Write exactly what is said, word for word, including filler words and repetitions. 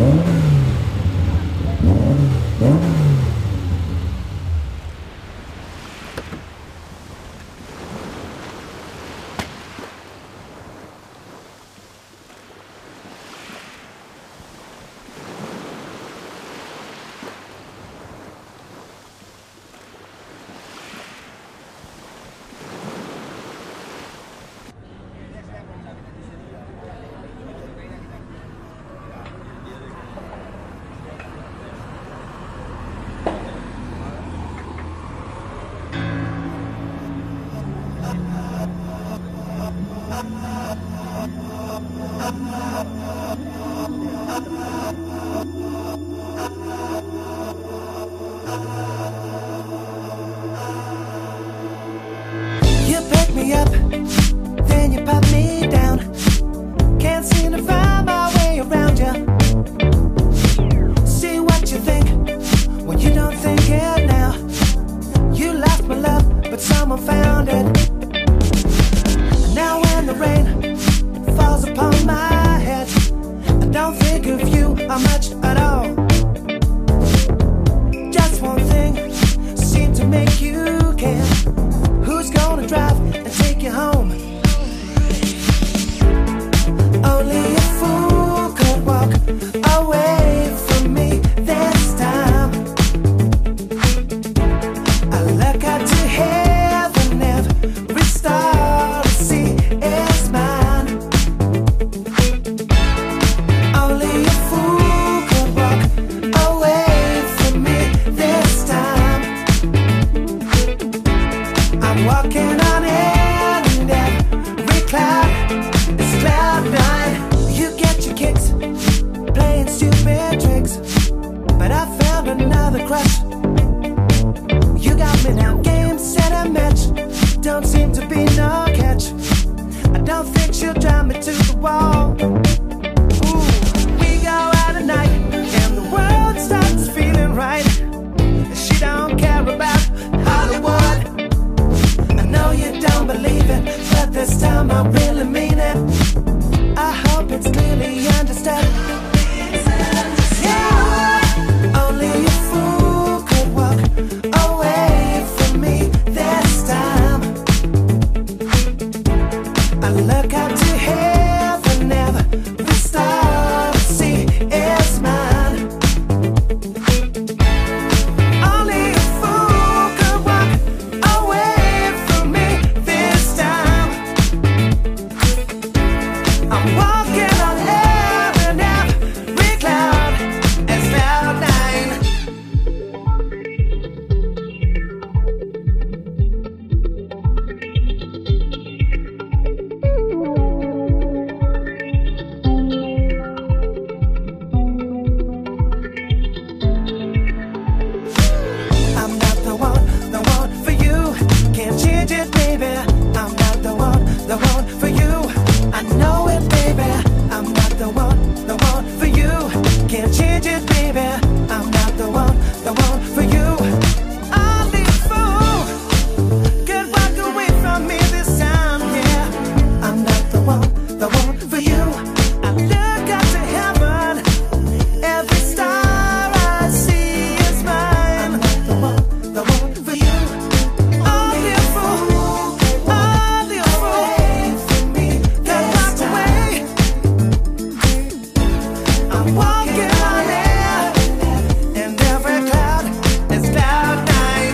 You pick me up, then you put me down. Can't seem to find my way around you. See what you think when you don't think it now. You lost my love, but someone found it. Now when the rain falls upon my head, I don't think of you or much at all. Just one thing seemed to make you care. Who's gonna drive and take you home? Only a fool could walk away from me this time. I look up to heaven, every star I see is mine. Only a fool could walk away from me this time. I'm walking on air and every cloud is cloud nine. You get your kicks playing stupid tricks, but I found another crush. You got me now, game, set, and match. Don't seem to be no catch. I don't think she'll drive me to the wall. Ooh, we go out at night and the world starts feeling right. She don't care about Hollywood. I know you don't believe it, but this time I really mean it. I hope it's clearly understood. Yeah, only a fool could walk away from me this time. I look up to heaven, every star I see is mine. Only a fool could walk away from me this time. I'm walking on air and every cloud is cloud nine. I'm not the one, the one for you. Can't change it, baby. I'm not the one, the one for you. I know it, baby. I'm not the one, the one for you. Can't change it, baby. I'm not the one, the one for you. Only a fool could walk away from me this time, yeah. I'm not the one, the one for you. I look up to heaven, every star I see is mine. I'm not the one, the one for you. Only a fool, only a fool for me could walk away. I'm walking on air, and every cloud is cloud nine.